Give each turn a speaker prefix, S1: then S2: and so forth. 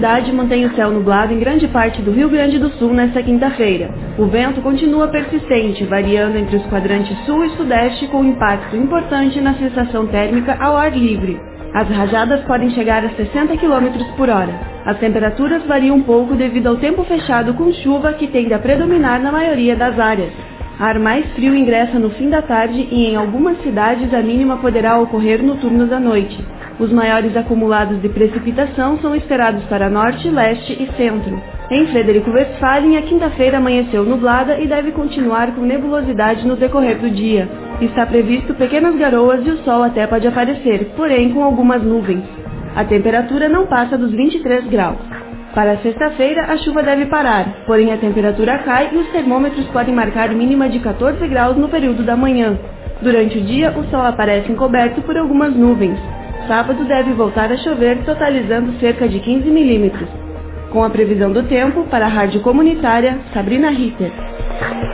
S1: cidade mantém o céu nublado em grande parte do Rio Grande do Sul nesta quinta-feira. O vento continua persistente, variando entre os quadrantes sul e sudeste, com impacto importante na sensação térmica ao ar livre. As rajadas podem chegar a 60 km por hora. As temperaturas variam um pouco devido ao tempo fechado com chuva que tende a predominar na maioria das áreas. Ar mais frio ingressa no fim da tarde e em algumas cidades a mínima poderá ocorrer no turno da noite. Os maiores acumulados de precipitação são esperados para norte, leste e centro. Em Frederico Westphalen, a quinta-feira amanheceu nublada e deve continuar com nebulosidade no decorrer do dia. Está previsto pequenas garoas e o sol até pode aparecer, porém com algumas nuvens. A temperatura não passa dos 23 graus. Para sexta-feira, a chuva deve parar, porém a temperatura cai e os termômetros podem marcar mínima de 14 graus no período da manhã. Durante o dia, o sol aparece encoberto por algumas nuvens. Sábado deve voltar a chover, totalizando cerca de 15 milímetros. Com a previsão do tempo, para a Rádio Comunitária, Sabrina Ritter.